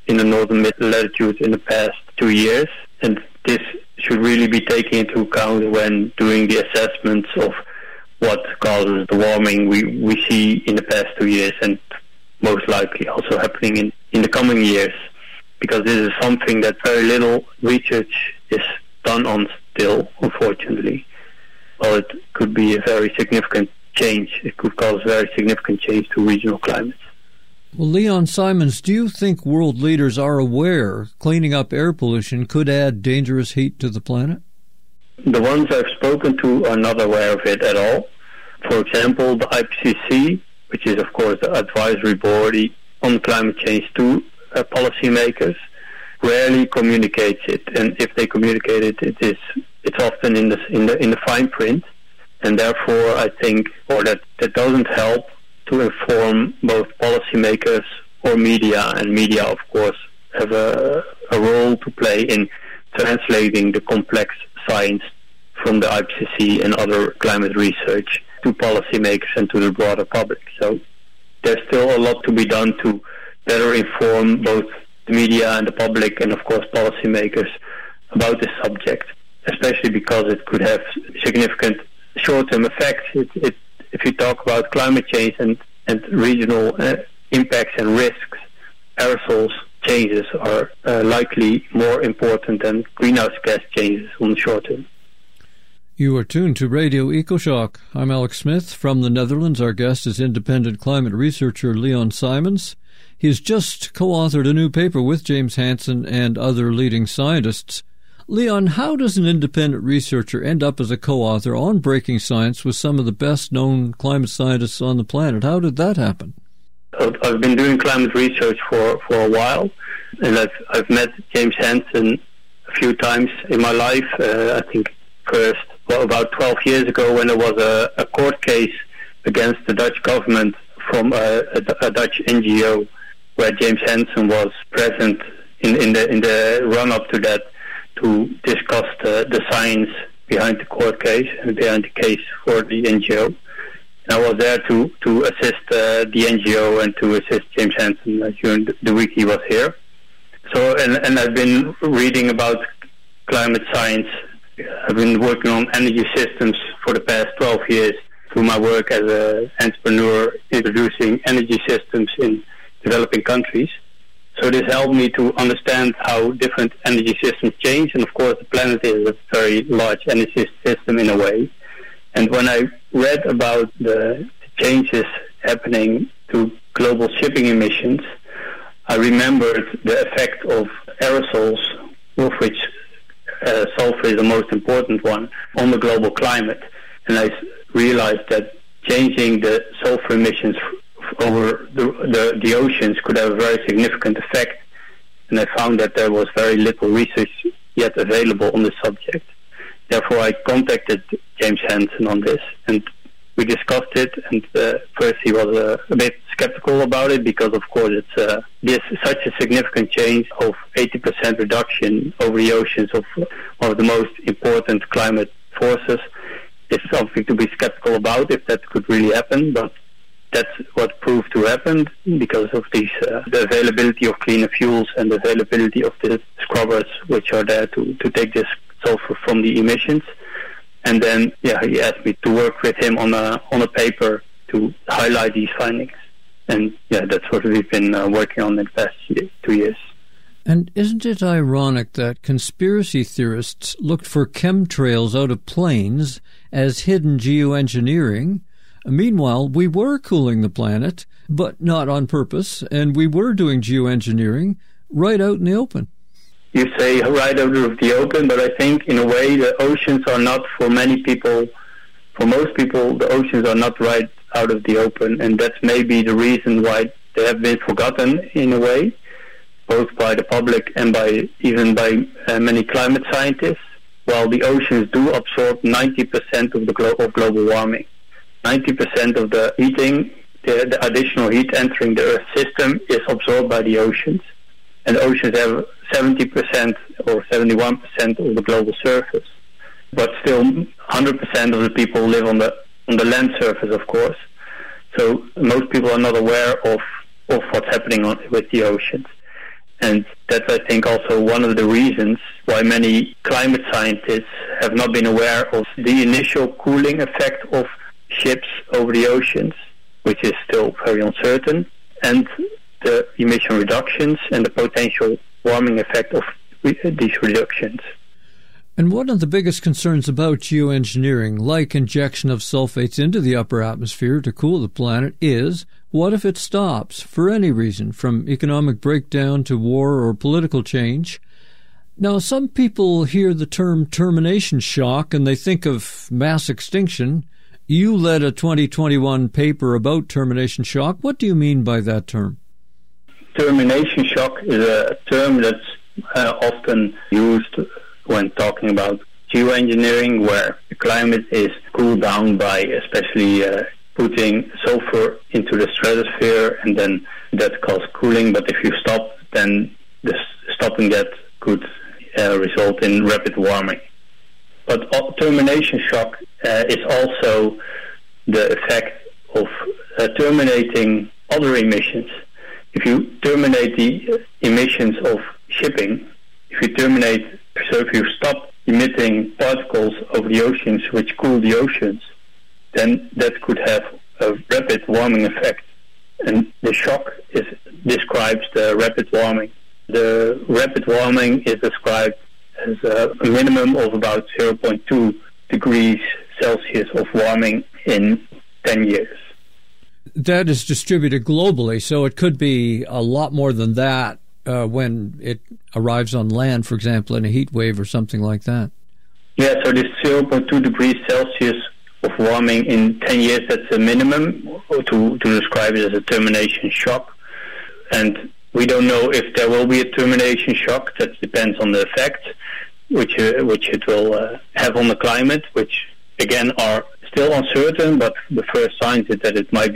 S10: in the northern mid-latitudes in the past 2 years. And this should really be taken into account when doing the assessments of what causes the warming we see in the past 2 years, and most likely also happening in the coming years, because this is something that very little research is done on still, unfortunately. Well, it could be a very significant change. It could cause very significant change to regional climates.
S8: Well, Leon Simons, do you think world leaders are aware cleaning up air pollution could add dangerous heat to the planet?
S10: The ones I've spoken to are not aware of it at all. For example, the IPCC, which is of course the advisory body on climate change to policymakers, rarely communicates it. And if they communicate it, it's often in the fine print, and therefore I think, or that doesn't help to inform both policymakers or media, and media of course have a role to play in translating the complex science from the IPCC and other climate research to policymakers and to the broader public. So there's still a lot to be done to better inform both the media and the public, and of course policymakers, about this subject, especially because it could have significant short-term effects. If you talk about climate change and regional impacts and risks, aerosols changes are likely more important than greenhouse gas changes on the short term.
S8: You are tuned to Radio EcoShock. I'm Alex Smith from the Netherlands. Our guest is independent climate researcher Leon Simons. He's just co-authored a new paper with James Hansen and other leading scientists. Leon, how does an independent researcher end up as a co-author on Breaking Science with some of the best-known climate scientists on the planet? How did that happen?
S10: I've been doing climate research for a while, and I've met James Hansen a few times in my life. I think first, about 12 years ago, when there was a court case against the Dutch government from a Dutch NGO, where James Hansen was present in the run-up to that, to discuss the science behind the court case and behind the case for the NGO. And I was there to assist the NGO and to assist James Hansen during the week he was here. So, and I've been reading about climate science. I've been working on energy systems for the past 12 years through my work as an entrepreneur introducing energy systems in developing countries. So this helped me to understand how different energy systems change, and of course the planet is a very large energy system in a way. And when I read about the changes happening to global shipping emissions, I remembered the effect of aerosols, of which sulfur is the most important one, on the global climate. And I realized that changing the sulfur emissions over the oceans could have a very significant effect, and I found that there was very little research yet available on the subject. Therefore, I contacted James Hansen on this, and we discussed it. And first, he was a bit skeptical about it, because, of course, it's such a significant change of 80% reduction over the oceans of one of the most important climate forces. It's something to be skeptical about if that could really happen, but that's what proved to happen because of these the availability of cleaner fuels and the availability of the scrubbers which are there to take this sulfur from the emissions. And then he asked me to work with him on a paper to highlight these findings. And that's what we've been working on in the past 2 years.
S8: And isn't it ironic that conspiracy theorists looked for chemtrails out of planes as hidden geoengineering? Meanwhile, we were cooling the planet, but not on purpose, and we were doing geoengineering right out in the open.
S10: You say right out of the open, but I think in a way the oceans are not, for many people, for most people, the oceans are not right out of the open, and that's maybe the reason why they have been forgotten in a way, both by the public and even by many climate scientists. While the oceans do absorb 90% of global warming. 90% of the heating, the additional heat entering the Earth system, is absorbed by the oceans. And the oceans have 70% or 71% of the global surface. But still, 100% of the people live on the land surface, of course. So most people are not aware of what's happening with the oceans. And that's, I think, also one of the reasons why many climate scientists have not been aware of the initial cooling effect of ships over the oceans, which is still very uncertain, and the emission reductions and the potential warming effect of these reductions.
S8: And one of the biggest concerns about geoengineering, like injection of sulfates into the upper atmosphere to cool the planet, is what if it stops for any reason, from economic breakdown to war or political change? Now, some people hear the term termination shock and they think of mass extinction. You led a 2021 paper about termination shock. What do you mean by that term?
S10: Termination shock is a term that's often used when talking about geoengineering, where the climate is cooled down by especially putting sulfur into the stratosphere, and then that causes cooling. But if you stop, then stopping that could result in rapid warming. But termination shock is also the effect of terminating other emissions. If you terminate the emissions of shipping, if you stop emitting particles over the oceans which cool the oceans, then that could have a rapid warming effect. And the shock describes the rapid warming. The rapid warming is described as a minimum of about 0.2 degrees Celsius of warming in 10 years.
S8: That is distributed globally, so it could be a lot more than that when it arrives on land, for example, in a heat wave or something like that.
S10: Yeah, so this 0.2 degrees Celsius of warming in 10 years, that's a minimum to describe it as a termination shock. And we don't know if there will be a termination shock. That depends on the effects which it will have on the climate, which again are still uncertain, but the first signs is that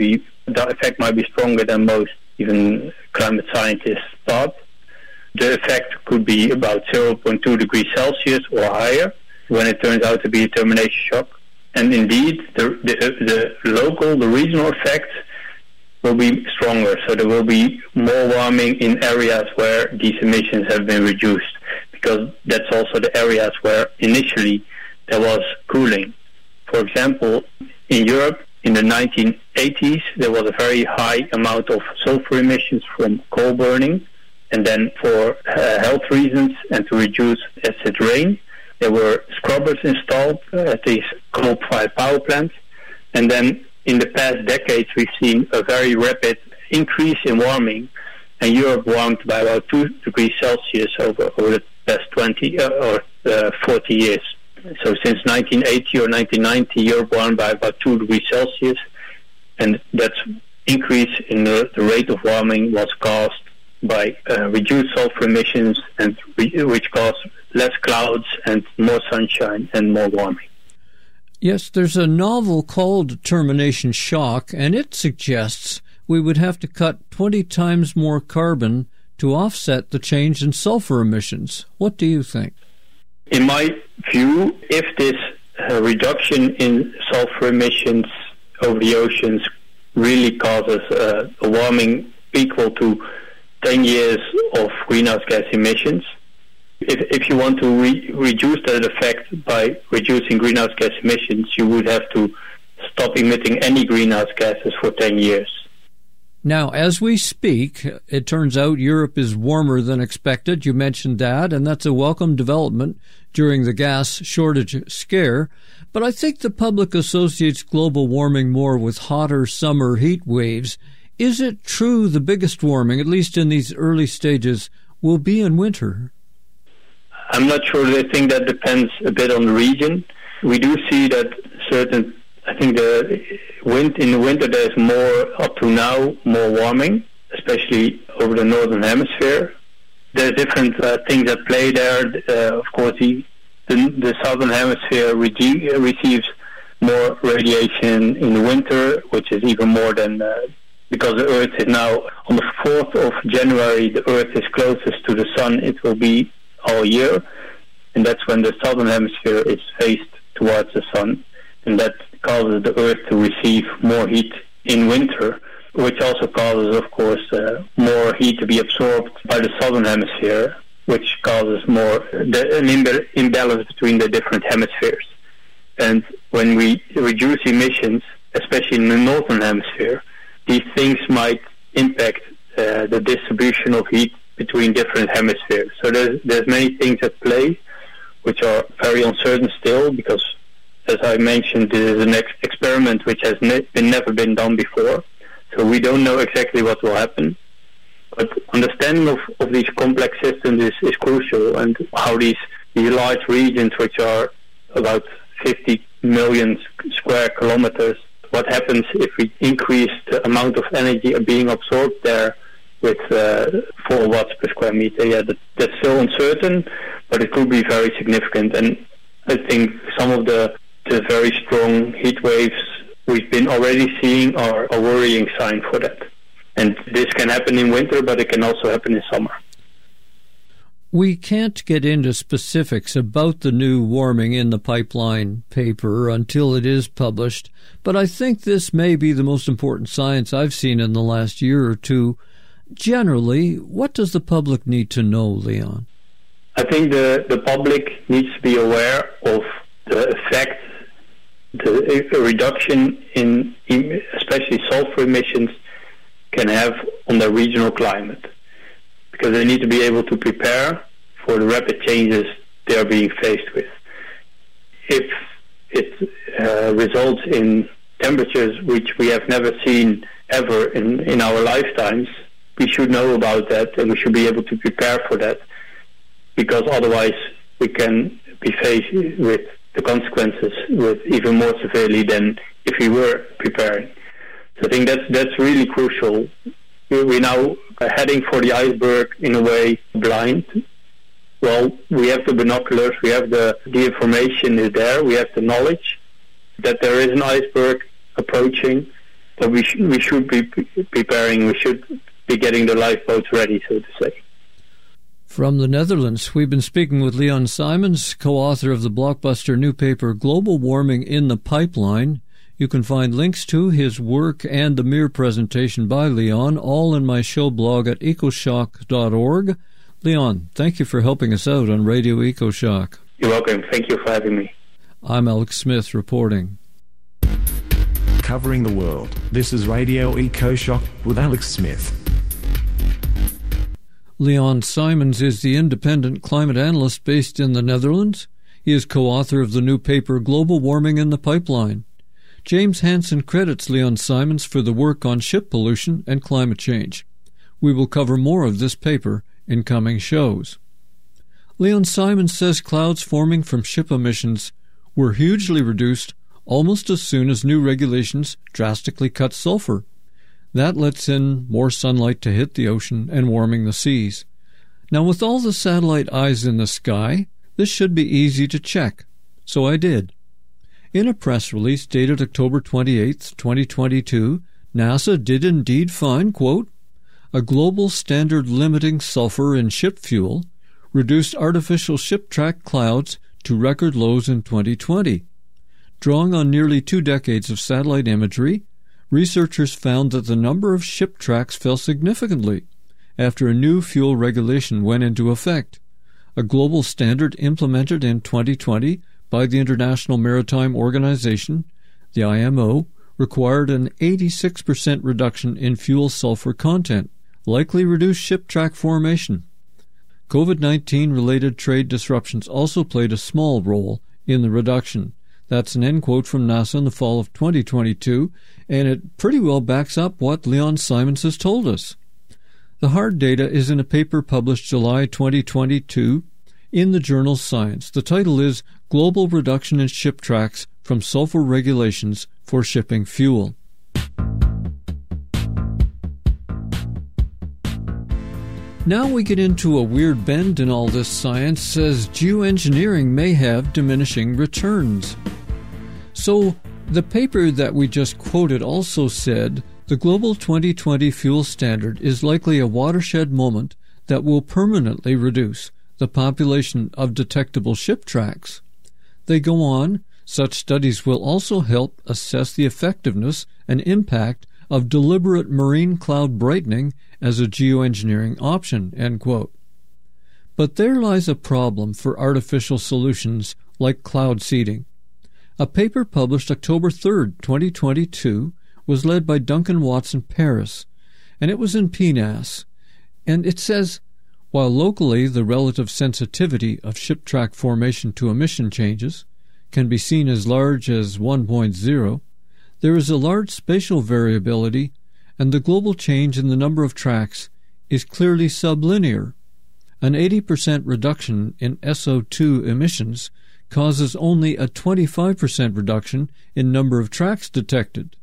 S10: the effect might be stronger than most even climate scientists thought. The effect could be about 0.2 degrees Celsius or higher when it turns out to be a termination shock. And indeed, the regional effects will be stronger. So there will be more warming in areas where these emissions have been reduced, because that's also the areas where initially there was cooling. For example, in Europe, in the 1980s, there was a very high amount of sulfur emissions from coal burning. And then for health reasons and to reduce acid rain, there were scrubbers installed at these coal-fired power plants. And then in the past decades, we've seen a very rapid increase in warming. And Europe warmed by about 2 degrees Celsius over the past 20 or 40 years. So since 1980 or 1990, Europe warmed by about 2 degrees Celsius. And that increase in the rate of warming was caused by reduced sulfur emissions, and which cause less clouds and more sunshine and more warming.
S8: Yes, there's a novel called Termination Shock, and it suggests we would have to cut 20 times more carbon to offset the change in sulfur emissions. What do you think?
S10: In my view, if this reduction in sulfur emissions over the oceans really causes a warming equal to 10 years of greenhouse gas emissions, if you want to reduce that effect by reducing greenhouse gas emissions, you would have to stop emitting any greenhouse gases for 10 years.
S8: Now, as we speak, it turns out Europe is warmer than expected. You mentioned that, and that's a welcome development during the gas shortage scare. But I think the public associates global warming more with hotter summer heat waves. Is it true the biggest warming, at least in these early stages, will be in winter?
S10: I'm not sure. I think that depends a bit on the region. We do see that I think in the winter there's more, up to now, more warming, especially over the northern hemisphere. There are different things at play there. Of course, the southern hemisphere receives more radiation in the winter, which is even more than... because the Earth is now, on the 4th of January, the Earth is closest to the Sun. It will be all year, and that's when the southern hemisphere is faced towards the Sun, and that causes the Earth to receive more heat in winter. which also causes, of course, more heat to be absorbed by the southern hemisphere, which causes an imbalance between the different hemispheres. And when we reduce emissions, especially in the northern hemisphere, these things might impact the distribution of heat between different hemispheres. So there's many things at play which are very uncertain still, because, as I mentioned, this is an experiment which has never been done before. So we don't know exactly what will happen. But understanding of these complex systems is crucial, and how these large regions, which are about 50 million square kilometers, what happens if we increase the amount of energy being absorbed there with 4 watts per square meter. Yeah, that's still uncertain, but it could be very significant. And I think some of the very strong heat waves we've been already seeing are a worrying sign for that. And this can happen in winter, but it can also happen in summer.
S8: We can't get into specifics about the new Warming in the Pipeline paper until it is published, but I think this may be the most important science I've seen in the last year or two. Generally, what does the public need to know, Leon?
S10: I think the public needs to be aware of the effect the reduction in especially sulfur emissions can have on the regional climate, because they need to be able to prepare for the rapid changes they are being faced with. If it results in temperatures which we have never seen ever in our lifetimes, we should know about that, and we should be able to prepare for that, because otherwise we can be faced with the consequences with even more severely than if we were preparing. So I think that's really crucial. We're now heading for the iceberg in a way blind. Well, we have the binoculars, we have the information is there, we have the knowledge that there is an iceberg approaching, but we should be preparing, we should be getting the lifeboats ready, so to say.
S8: From the Netherlands, we've been speaking with Leon Simons, co-author of the blockbuster new paper Global Warming in the Pipeline. You can find links to his work and the mere presentation by Leon all in my show blog at ecoshock.org. Leon, thank you for helping us out on Radio EcoShock.
S10: You're welcome. Thank you for having me.
S8: I'm Alex Smith reporting.
S15: Covering the world, this is Radio EcoShock with Alex Smith.
S8: Leon Simons is the independent climate analyst based in the Netherlands. He is co-author of the new paper Global Warming in the Pipeline. James Hansen credits Leon Simons for the work on ship pollution and climate change. We will cover more of this paper in coming shows. Leon Simons says clouds forming from ship emissions were hugely reduced almost as soon as new regulations drastically cut sulfur. That lets in more sunlight to hit the ocean and warming the seas. Now, with all the satellite eyes in the sky, this should be easy to check. So I did. In a press release dated October 28, 2022, NASA did indeed find, quote, a global standard limiting sulfur in ship fuel reduced artificial ship track clouds to record lows in 2020. Drawing on nearly 2 decades of satellite imagery, researchers found that the number of ship tracks fell significantly after a new fuel regulation went into effect. A global standard implemented in 2020 by the International Maritime Organization, the IMO, required an 86% reduction in fuel sulfur content, likely reduced ship track formation. COVID-19 related trade disruptions also played a small role in the reduction. That's an end quote from NASA in the fall of 2022, and it pretty well backs up what Leon Simons has told us. The hard data is in a paper published July 2022 in the journal Science. The title is Global Reduction in Ship Tracks from Sulfur Regulations for Shipping Fuel. Now we get into a weird bend in all this science, as geoengineering may have diminishing returns. So, the paper that we just quoted also said the Global 2020 Fuel Standard is likely a watershed moment that will permanently reduce the population of detectable ship tracks. They go on, such studies will also help assess the effectiveness and impact of deliberate marine cloud brightening as a geoengineering option, end quote. But there lies a problem for artificial solutions like cloud seeding. A paper published October 3, 2022, was led by Duncan Watson Paris, and it was in PNAS. And it says, while locally the relative sensitivity of ship track formation to emission changes can be seen as large as 1.0, there is a large spatial variability, and the global change in the number of tracks is clearly sublinear. An 80% reduction in SO2 emissions causes only a 25% reduction in number of tracks detected.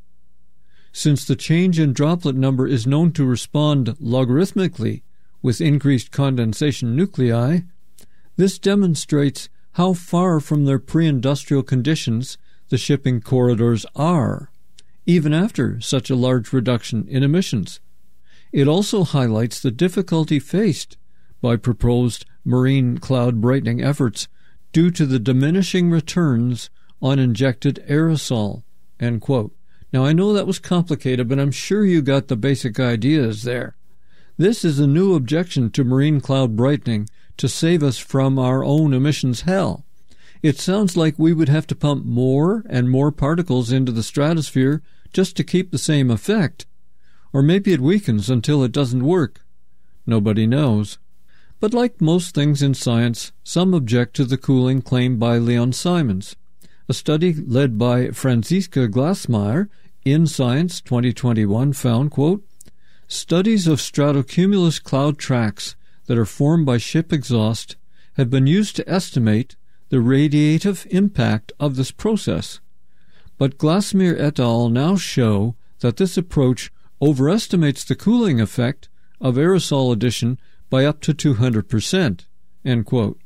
S8: Since the change in droplet number is known to respond logarithmically with increased condensation nuclei, this demonstrates how far from their pre-industrial conditions the shipping corridors are, even after such a large reduction in emissions. It also highlights the difficulty faced by proposed marine cloud brightening efforts due to the diminishing returns on injected aerosol, end quote. Now, I know that was complicated, but I'm sure you got the basic ideas there. This is a new objection to marine cloud brightening to save us from our own emissions hell. It sounds like we would have to pump more and more particles into the stratosphere just to keep the same effect. Or maybe it weakens until it doesn't work. Nobody knows. But like most things in science, some object to the cooling claimed by Leon Simons. A study led by Franziska Glassmeyer in Science 2021 found, quote, studies of stratocumulus cloud tracks that are formed by ship exhaust have been used to estimate the radiative impact of this process. But Glassmeyer et al. Now show that this approach overestimates the cooling effect of aerosol addition by up to 200%, end quote.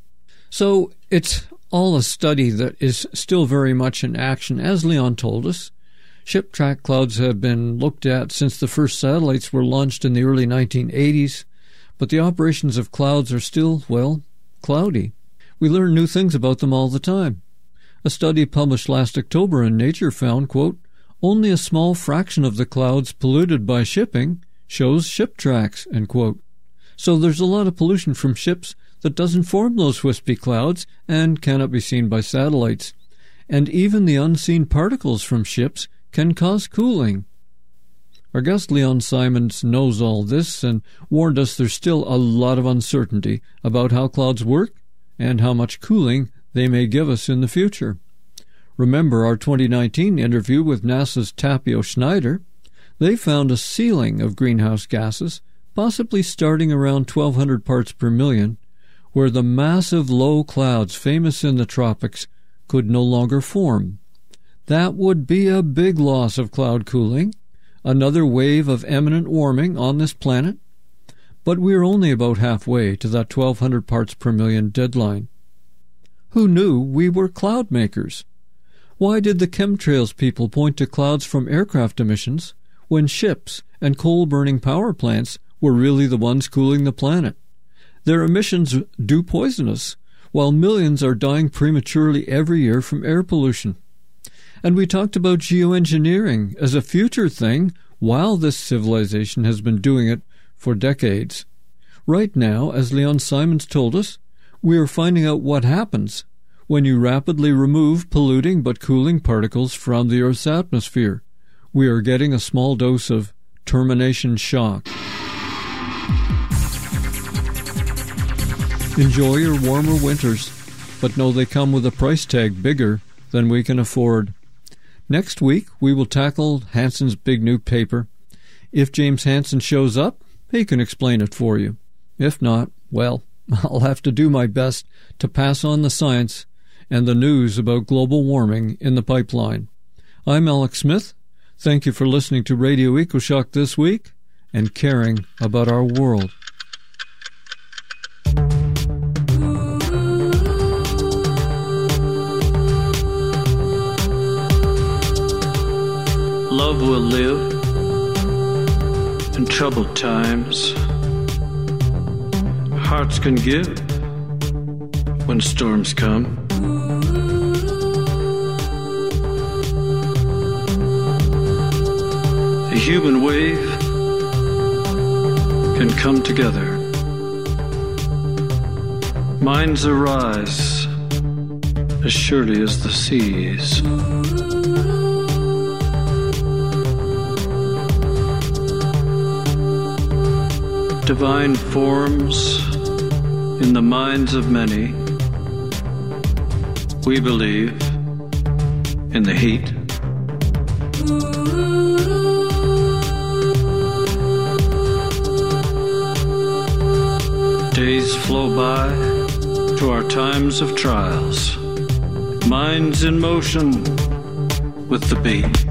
S8: So it's all a study that is still very much in action, as Leon told us. Ship track clouds have been looked at since the first satellites were launched in the early 1980s, but the operations of clouds are still, well, cloudy. We learn new things about them all the time. A study published last October in Nature found, quote, only a small fraction of the clouds polluted by shipping shows ship tracks, end quote. So there's a lot of pollution from ships that doesn't form those wispy clouds and cannot be seen by satellites. And even the unseen particles from ships can cause cooling. Our guest Leon Simons knows all this and warned us there's still a lot of uncertainty about how clouds work and how much cooling they may give us in the future. Remember our 2019 interview with NASA's Tapio Schneider? They found a ceiling of greenhouse gases, possibly starting around 1,200 parts per million, where the massive low clouds famous in the tropics could no longer form. That would be a big loss of cloud cooling, another wave of imminent warming on this planet. But we're only about halfway to that 1,200 parts per million deadline. Who knew we were cloud makers? Why did the chemtrails people point to clouds from aircraft emissions when ships and coal-burning power plants were really the ones cooling the planet? Their emissions do poison us, while millions are dying prematurely every year from air pollution. And we talked about geoengineering as a future thing while this civilization has been doing it for decades. Right now, as Leon Simons told us, we are finding out what happens when you rapidly remove polluting but cooling particles from the Earth's atmosphere. We are getting a small dose of termination shock. Enjoy your warmer winters, but know they come with a price tag bigger than we can afford. Next week, we will tackle Hansen's big new paper. If James Hansen shows up, he can explain it for you. If not, well, I'll have to do my best to pass on the science and the news about global warming in the pipeline. I'm Alex Smith. Thank you for listening to Radio EcoShock this week and caring about our world.
S16: Love will live in troubled times. Hearts can give when storms come. A human wave can come together. Minds arise as surely as the seas. Divine forms in the minds of many. We believe in the heat. Days flow by to our times of trials. Minds in motion with the beat.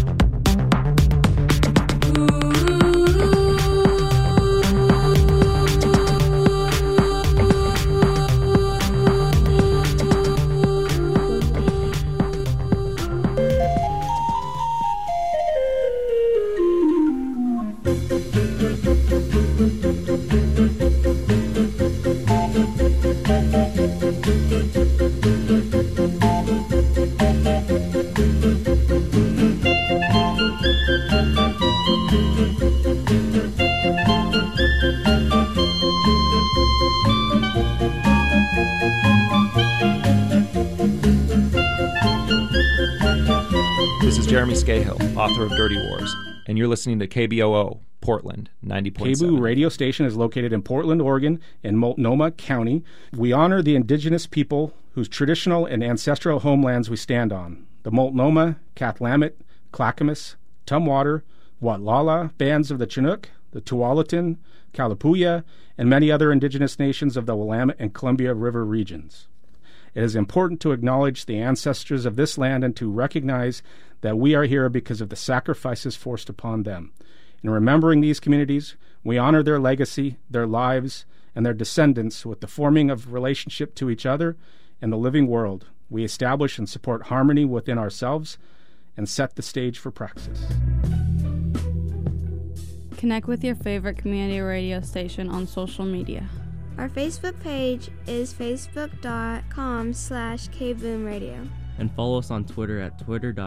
S17: This is Jeremy Scahill, author of Dirty Wars, and you're listening to KBOO, Portland, 90.7.
S18: KBOO radio station is located in Portland, Oregon, in Multnomah County. We honor the indigenous people whose traditional and ancestral homelands we stand on. The Multnomah, Kathlamet, Clackamas, Tumwater, Watlala bands of the Chinook, the Tualatin, Kalapuya, and many other indigenous nations of the Willamette and Columbia River regions. It is important to acknowledge the ancestors of this land and to recognize that we are here because of the sacrifices forced upon them. In remembering these communities, we honor their legacy, their lives, and their descendants with the forming of relationship to each other and the living world. We establish and support harmony within ourselves and set the stage for praxis.
S19: Connect with your favorite community radio station on social media.
S20: Our Facebook page is facebook.com/kboomradio.
S21: And follow us on Twitter at twitter.com/KBOOM.